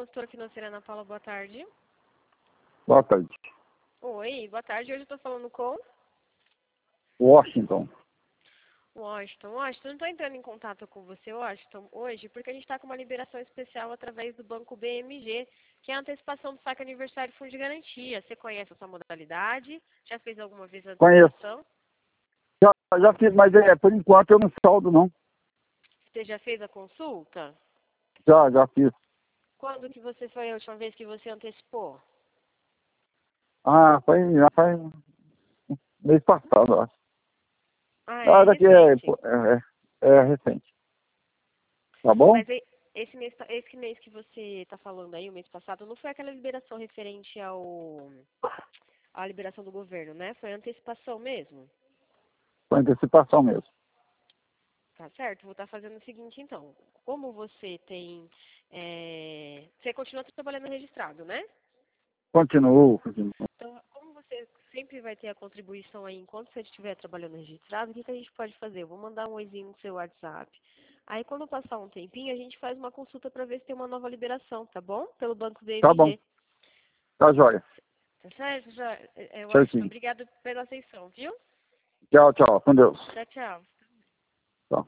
consultora financeira Ana Paula, boa tarde. Boa tarde. Oi, boa tarde. Hoje eu estou falando com Washington. Washington, eu estou entrando em contato com você, Washington, hoje, porque a gente está com uma liberação especial através do Banco BMG, que é a antecipação do saque aniversário fundo de garantia. Você conhece essa modalidade? Já fez alguma vez a antecipação? Já fiz, mas por enquanto eu não saldo, não. Você já fez a consulta? Já fiz. Quando que você foi a última vez que você antecipou? Já faz mês passado, eu acho. Daqui recente. é recente. Tá bom? Mas esse mês que você está falando aí, o mês passado, não foi aquela liberação referente à liberação do governo, né? Foi antecipação mesmo. Com antecipação mesmo. Tá certo? Vou estar fazendo o seguinte, então. Como você tem... Você continua trabalhando registrado, né? Continuo. Então, como você sempre vai ter a contribuição aí enquanto você estiver trabalhando registrado, o que a gente pode fazer? Eu vou mandar um oizinho no seu WhatsApp. Aí, quando passar um tempinho, a gente faz uma consulta para ver se tem uma nova liberação, tá bom? Pelo Banco Tá bom. BMG. Tá joia. Tá certo? Washington, Certinho. obrigado pela atenção, viu? Tchau, com Deus. Tchau, tchau.